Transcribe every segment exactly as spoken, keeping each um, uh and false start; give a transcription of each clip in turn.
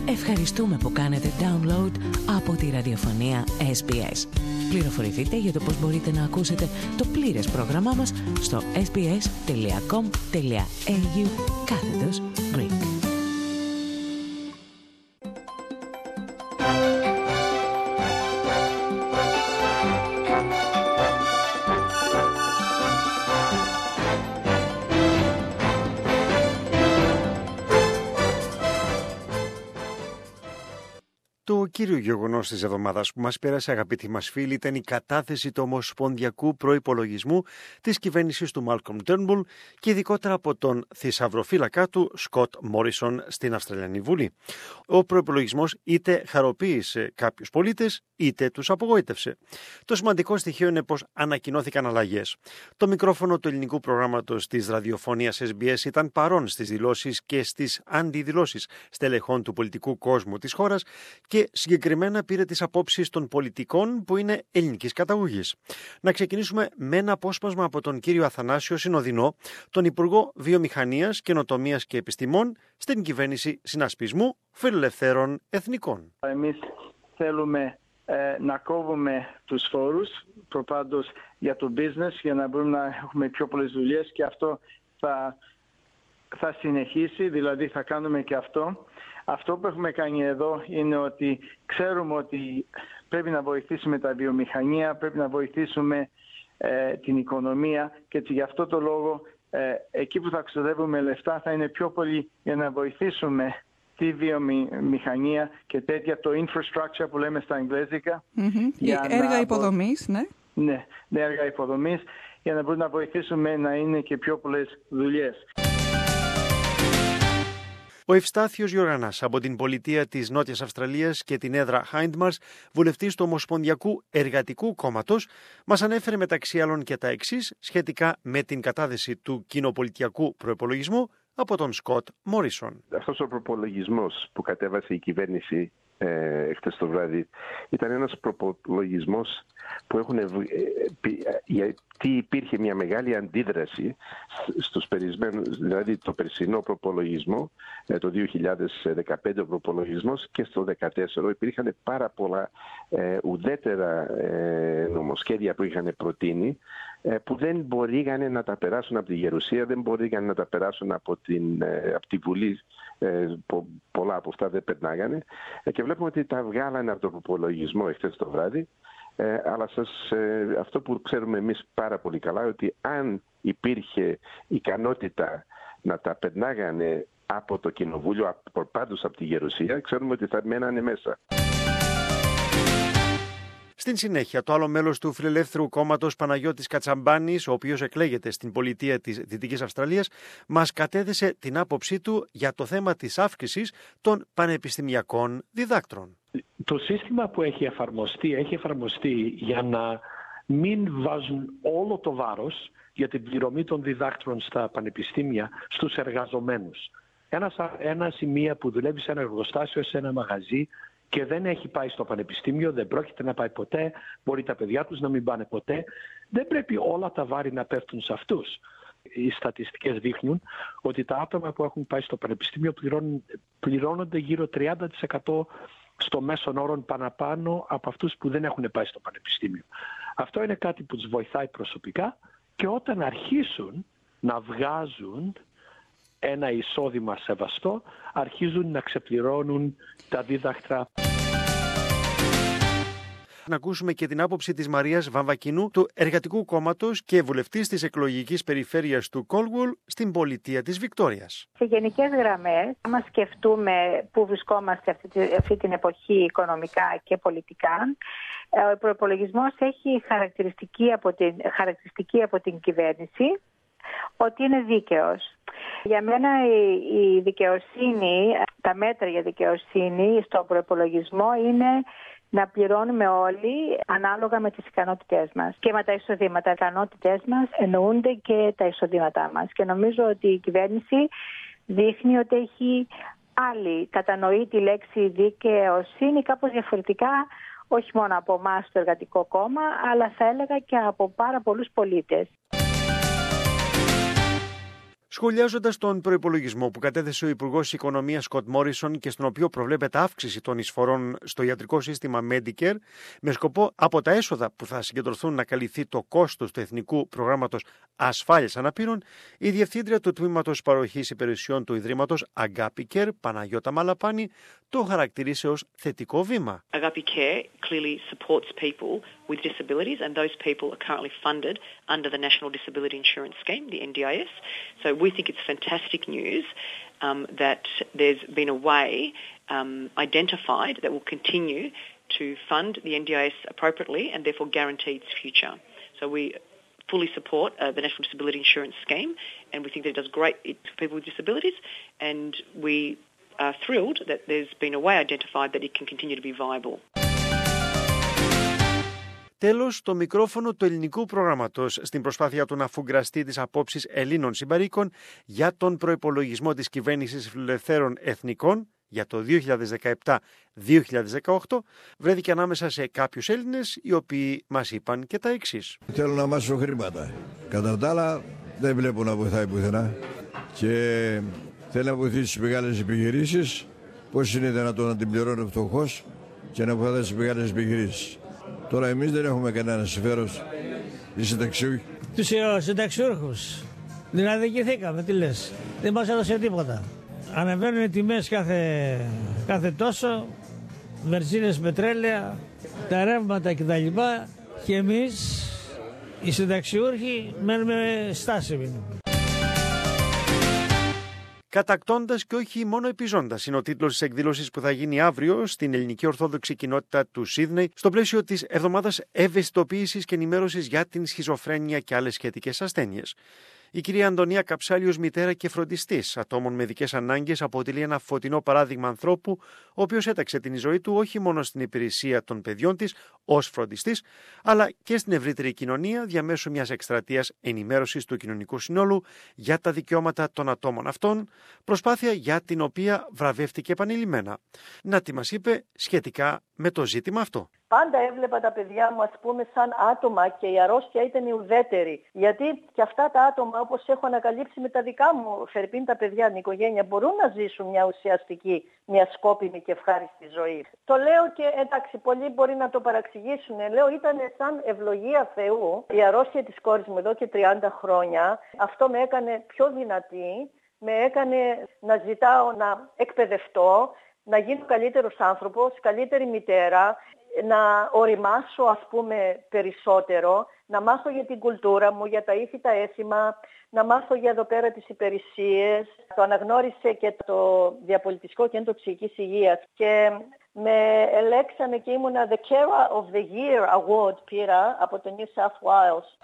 Ευχαριστούμε που κάνετε download από τη ραδιοφωνία ες μπι ες. Πληροφορηθείτε για το πώς μπορείτε να ακούσετε το πλήρες πρόγραμμά μας στο sbs.com.au κάθετος Greek. Το κύριο γεγονός της εβδομάδας που μας πέρασε, αγαπητοί μας φίλοι, ήταν η κατάθεση του ομοσπονδιακού προϋπολογισμού της κυβέρνησης του Μάλκομ Τέρνμπουλ και ειδικότερα από τον θησαυροφύλακα του Σκοτ Μόρισον στην Αυστραλιανή Βουλή. Ο προϋπολογισμός είτε χαροποίησε κάποιους πολίτες είτε τους απογοήτευσε. Το σημαντικό στοιχείο είναι πως ανακοινώθηκαν αλλαγές. Το μικρόφωνο του ελληνικού προγράμματος της ραδιοφωνίας ες μπι ες ήταν παρόν στις δηλώσεις και στις αντιδηλώσεις στελεχών του πολιτικού κόσμου της χώρας και συγκεκριμένα πήρε τις απόψεις των πολιτικών που είναι ελληνικής καταγωγής. Να ξεκινήσουμε με ένα απόσπασμα από τον κύριο Αθανάσιο Συνοδεινό, τον Υπουργό Βιομηχανίας, Καινοτομίας και Επιστημών στην κυβέρνηση συνασπισμού Φιλελευθέρων Εθνικών. Εμείς θέλουμε ε, να κόβουμε τους φόρους προπάντως για το business για να μπορούμε να έχουμε πιο πολλές δουλειές και αυτό θα, θα συνεχίσει, δηλαδή θα κάνουμε και αυτό. Αυτό που έχουμε κάνει εδώ είναι ότι ξέρουμε ότι πρέπει να βοηθήσουμε τα βιομηχανία, πρέπει να βοηθήσουμε ε, την οικονομία και γι' αυτό το λόγο ε, εκεί που θα ξοδεύουμε λεφτά θα είναι πιο πολύ για να βοηθήσουμε τη βιομηχανία και τέτοια, το infrastructure που λέμε στα αγγλέζικα. Mm-hmm. Για έργα να... υποδομής, ναι. Ναι, ναι, έργα υποδομής για να μπορούμε να βοηθήσουμε να είναι και πιο πολλές δουλειές. Ο Ευστάθιος Γιωργανάς από την πολιτεία της Νότιας Αυστραλίας και την έδρα Χάιντμαρς, βουλευτής του Ομοσπονδιακού Εργατικού Κόμματος, μας ανέφερε μεταξύ άλλων και τα εξής σχετικά με την κατάθεση του κοινοπολιτιακού προϋπολογισμού από τον Σκοτ Μόρισον. Αυτός ο προϋπολογισμός που κατέβασε η κυβέρνηση ε, χτες το βράδυ ήταν ένας προϋπολογισμός που έχουν, ε, γιατί υπήρχε μια μεγάλη αντίδραση στους περισμένους, δηλαδή το περσινό προπολογισμό, το δύο χιλιάδες δεκαπέντε ο προπολογισμός και στο δύο χιλιάδες δεκατέσσερα υπήρχαν πάρα πολλά ε, ουδέτερα ε, νομοσχέδια που είχαν προτείνει ε, που δεν μπορήγαν να τα περάσουν από τη Γερουσία, δεν μπορήγαν να τα περάσουν από, την, ε, από τη Βουλή, ε, πο, πολλά από αυτά δεν περνάγανε ε, και βλέπουμε ότι τα βγάλανε από το προπολογισμό εχθές το βράδυ. Ε, αλλά σας, ε, αυτό που ξέρουμε εμείς πάρα πολύ καλά ότι αν υπήρχε ικανότητα να τα περνάγανε από το Κοινοβούλιο, από, πάντως από τη Γερουσία, ξέρουμε ότι θα μένανε μέσα. Στην συνέχεια, το άλλο μέλος του Φιλελεύθερου Κόμματος, Παναγιώτης Κατσαμπάνης, ο οποίος εκλέγεται στην πολιτεία της Δυτικής Αυστραλίας, μας κατέθεσε την άποψή του για το θέμα της αύξησης των πανεπιστημιακών διδάκτρων. Το σύστημα που έχει εφαρμοστεί, έχει εφαρμοστεί για να μην βάζουν όλο το βάρος για την πληρωμή των διδάκτρων στα πανεπιστήμια στους εργαζομένους. Ένας, ένα σημείο που δουλεύει σε ένα εργοστάσιο, σε ένα μαγαζί και δεν έχει πάει στο πανεπιστήμιο, δεν πρόκειται να πάει ποτέ, μπορεί τα παιδιά τους να μην πάνε ποτέ, δεν πρέπει όλα τα βάρη να πέφτουν σε αυτούς. Οι στατιστικές δείχνουν ότι τα άτομα που έχουν πάει στο πανεπιστήμιο πληρώνουν, πληρώνονται γύρω τριάντα τοις εκατό στο μέσον όρον παραπάνω από αυτούς που δεν έχουν πάει στο πανεπιστήμιο. Αυτό είναι κάτι που τους βοηθάει προσωπικά και όταν αρχίσουν να βγάζουν ένα εισόδημα σεβαστό, αρχίζουν να ξεπληρώνουν τα δίδακτρα. Να ακούσουμε και την άποψη της Μαρίας Βαμβακινού του Εργατικού Κόμματος και βουλευτής της εκλογικής περιφέρειας του Κόλγουλ στην πολιτεία της Βικτόριας. Σε γενικές γραμμές, άμα σκεφτούμε πού βρισκόμαστε αυτή, αυτή την εποχή οικονομικά και πολιτικά, ο προϋπολογισμός έχει χαρακτηριστική από την, χαρακτηριστική από την κυβέρνηση ότι είναι δίκαιος. Για μένα η δικαιοσύνη, τα μέτρα για δικαιοσύνη στον προϋπολογισμό είναι να πληρώνουμε όλοι ανάλογα με τις ικανότητές μας και με τα εισοδήματα. Οι ικανότητές μας εννοούνται και τα εισοδήματά μας. Και νομίζω ότι η κυβέρνηση δείχνει ότι έχει άλλη κατανοεί τη λέξη δικαιοσύνη κάπως διαφορετικά, όχι μόνο από εμάς το Εργατικό Κόμμα, αλλά θα έλεγα και από πάρα πολλούς πολίτες. Σχολιάζοντας τον προϋπολογισμό που κατέθεσε ο Υπουργός Οικονομίας Σκοτ Μόρισον και στον οποίο προβλέπεται αύξηση των εισφορών στο ιατρικό σύστημα Medicare, με σκοπό από τα έσοδα που θα συγκεντρωθούν να καλυφθεί το κόστος του Εθνικού Προγράμματος Ασφάλειας Αναπήρων, η Διευθύντρια του Τμήματος Παροχής Υπηρεσιών του Ιδρύματος Agapi Care, Παναγιώτα Μαλαπάνη, το χαρακτήρισε ως θετικό βήμα. Agapi Care clearly supports people with disabilities, and those people are currently funded under the National Disability Insurance Scheme, the N D I S. So we think it's fantastic news um, that there's been a way um, identified that will continue to fund the N D I S appropriately and therefore guarantee its future. So we fully support uh, the National Disability Insurance Scheme, and we think that it does great for people with disabilities, and we are thrilled that there's been a way identified that it can continue to be viable. Τέλος, το μικρόφωνο του ελληνικού προγράμματος στην προσπάθεια του να φουγκραστεί τις απόψεις Ελλήνων συμπαροίκων για τον προϋπολογισμό της κυβέρνησης Φιλελευθέρων Εθνικών για το δύο χιλιάδες δεκαεπτά δύο χιλιάδες δεκαοκτώ βρέθηκε ανάμεσα σε κάποιους Έλληνες οι οποίοι μας είπαν και τα εξής. Θέλω να μάσω χρήματα. Κατά τα άλλα δεν βλέπω να βοηθάει πουθενά και θέλει να βοηθήσει τις μεγάλες επιχειρήσεις. Πώς είναι δυνατόν να την πληρώνει ο φτωχός και να βοηθάει τις μεγάλες επιχειρήσεις. Τώρα εμείς δεν έχουμε κανένα συμφέρον. Οι συνταξιούχοι. Τους συνταξιούχους. Δηλαδή δικηθήκαμε, τι λες. Δεν μας έδωσε τίποτα. Ανεβαίνουν οι τιμές κάθε, κάθε τόσο, βενζίνες, πετρέλαια, τα ρεύματα κτλ. Και εμείς, οι συνταξιούχοι, μένουμε στάσιμοι. Κατακτώντας και όχι μόνο επιζώντας είναι ο τίτλος της εκδήλωσης που θα γίνει αύριο στην ελληνική ορθόδοξη κοινότητα του Σίδνεϊ στο πλαίσιο της εβδομάδας ευαισθητοποίησης και ενημέρωσης για την σχιζοφρένεια και άλλες σχετικές ασθένειες. Η κυρία Αντωνία Καψάλιος, μητέρα και φροντιστής ατόμων με ειδικές ανάγκες, αποτελεί ένα φωτεινό παράδειγμα ανθρώπου, ο οποίος έταξε την ζωή του όχι μόνο στην υπηρεσία των παιδιών της ως φροντιστής, αλλά και στην ευρύτερη κοινωνία διαμέσου μιας εκστρατείας ενημέρωσης του κοινωνικού συνόλου για τα δικαιώματα των ατόμων αυτών, προσπάθεια για την οποία βραβεύτηκε επανειλημμένα. Να τι μας είπε σχετικά με το ζήτημα αυτό. Πάντα έβλεπα τα παιδιά μου, ας πούμε, σαν άτομα και η αρρώστια ήταν η ουδέτερη. Γιατί και αυτά τα άτομα, όπως έχω ανακαλύψει με τα δικά μου, φερπίν τα παιδιά, την οικογένεια, μπορούν να ζήσουν μια ουσιαστική, μια σκόπιμη και ευχάριστη ζωή. Το λέω και εντάξει, πολλοί μπορεί να το παραξηγήσουν. Λέω, ήταν σαν ευλογία Θεού. Η αρρώστια της κόρης μου εδώ και τριάντα χρόνια, αυτό με έκανε πιο δυνατή, με έκανε να ζητάω να εκπαιδευτώ, να γίνω καλύτερος άνθρωπος, καλύτερη μητέρα, να οριμάσω, ας πούμε, περισσότερο, να μάθω για την κουλτούρα μου, για τα ήθη, τα έθιμα, να μάθω για εδώ πέρα τις υπηρεσίες. Το αναγνώρισε και το Διαπολιτιστικό Κέντρο Ψυχικής Υγείας και με ελέξανε και ήμουνα The Carer of the Year Award πήρα από το New South Wales.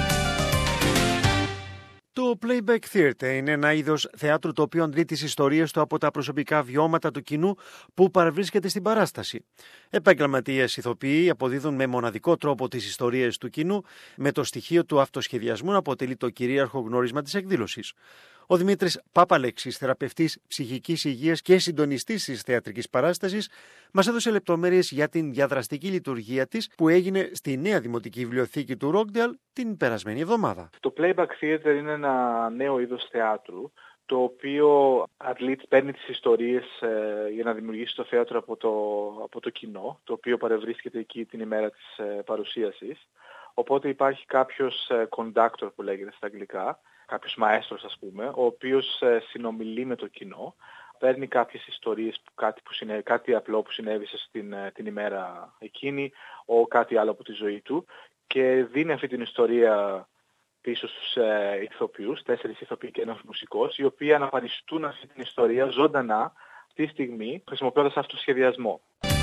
Το Playback Theatre είναι ένα είδος θεάτρου το οποίο αντλεί τις ιστορίες του από τα προσωπικά βιώματα του κοινού που παραβρίσκεται στην παράσταση. Επαγγελματίες ηθοποιοί αποδίδουν με μοναδικό τρόπο τις ιστορίες του κοινού, με το στοιχείο του αυτοσχεδιασμού να αποτελεί το κυρίαρχο γνώρισμα της εκδήλωσης. Ο Δημήτρης Παπαλέξης, θεραπευτής ψυχικής υγείας και συντονιστής της θεατρικής παράστασης, μας έδωσε λεπτομέρειες για την διαδραστική λειτουργία της που έγινε στη νέα Δημοτική Βιβλιοθήκη του Rockdale την περασμένη εβδομάδα. Το Playback Theatre είναι ένα νέο είδος θεάτρου, το οποίο αντλεί, παίρνει τις ιστορίες ε, για να δημιουργήσει το θέατρο από το, από το κοινό, το οποίο παρευρίσκεται εκεί την ημέρα της ε, παρουσίασης. Οπότε υπάρχει κάποιος ε, conductor που λέγεται στα αγγλικά, κάποιος μαέστρος ας πούμε, ο οποίος ε, συνομιλεί με το κοινό, παίρνει κάποιες ιστορίες, κάτι, που συνέ, κάτι απλό που συνέβησε στην, ε, την ημέρα εκείνη, ή κάτι άλλο από τη ζωή του, και δίνει αυτή την ιστορία πίσω στους ε, ηθοποιούς, τέσσερις ηθοποιοί και ένας μουσικός, οι οποίοι αναπαριστούν αυτή την ιστορία ζωντανά αυτή τη στιγμή, χρησιμοποιώντας αυτοσχεδιασμό.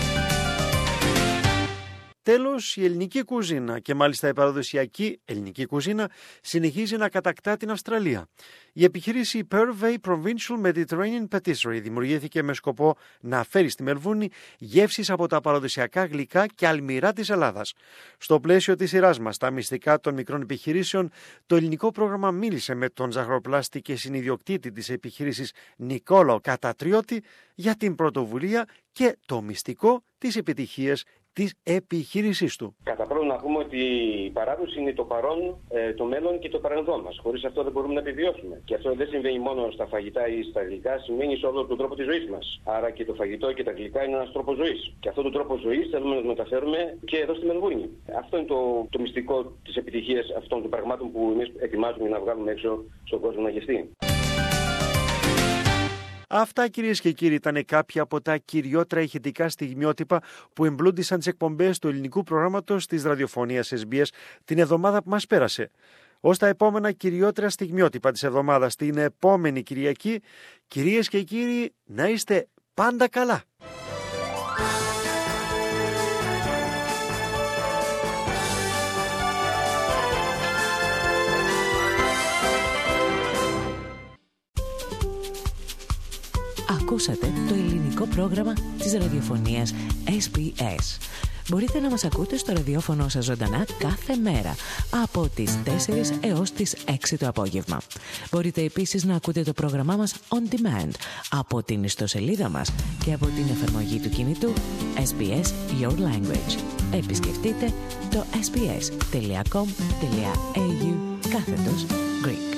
Τέλος, η ελληνική κουζίνα και μάλιστα η παραδοσιακή ελληνική κουζίνα συνεχίζει να κατακτά την Αυστραλία. Η επιχείρηση Purvey Provincial Mediterranean Patisserie δημιουργήθηκε με σκοπό να φέρει στη Μελβούρνη γεύσεις από τα παραδοσιακά γλυκά και αλμυρά της Ελλάδας. Στο πλαίσιο της σειράς μας, τα μυστικά των μικρών επιχειρήσεων, το ελληνικό πρόγραμμα μίλησε με τον ζαχαροπλάστη και συνιδιοκτήτη της επιχείρησης Νικόλαο Κατατριώτη για την πρωτοβουλία και το μυστικό της επιτυχίας της επιχείρησής του. Κατά πρώτον να πούμε ότι η παράδοση είναι το παρόν, το μέλλον και το παρελθόν μας. Χωρίς αυτό δεν μπορούμε να επιβιώσουμε. Και αυτό δεν συμβαίνει μόνο στα φαγητά ή στα γλυκά, συμβαίνει σε όλο τον τρόπο της ζωής μας. Άρα και το φαγητό και τα γλυκά είναι ένας τρόπος ζωής. Και αυτόν τον τρόπο ζωής θέλουμε να το μεταφέρουμε και εδώ στη Μελβούρνη. Αυτό είναι το, το μυστικό της επιτυχίας αυτών των πραγμάτων που εμείς ετοιμάζουμε να βγάλουμε έξω στον κόσμο να γευτεί. Αυτά, κυρίες και κύριοι, ήταν κάποια από τα κυριότερα ηχητικά στιγμιότυπα που εμπλούτησαν τις εκπομπές του ελληνικού προγράμματος της ραδιοφωνίας ες μπι ες την εβδομάδα που μας πέρασε. Ως τα επόμενα κυριότερα στιγμιότυπα της εβδομάδας την επόμενη Κυριακή, κυρίες και κύριοι, να είστε πάντα καλά. Ακούσατε το ελληνικό πρόγραμμα της ραδιοφωνίας ες μπι ες. Μπορείτε να μας ακούτε στο ραδιόφωνο σας ζωντανά κάθε μέρα από τις τέσσερις έως τις έξι το απόγευμα. Μπορείτε επίσης να ακούτε το πρόγραμμά μας on demand από την ιστοσελίδα μας και από την εφαρμογή του κινητού ες μπι ες Your Language. Επισκεφτείτε το ες μπι ες τελεία κομ τελεία έι γιου κάθετος Greek.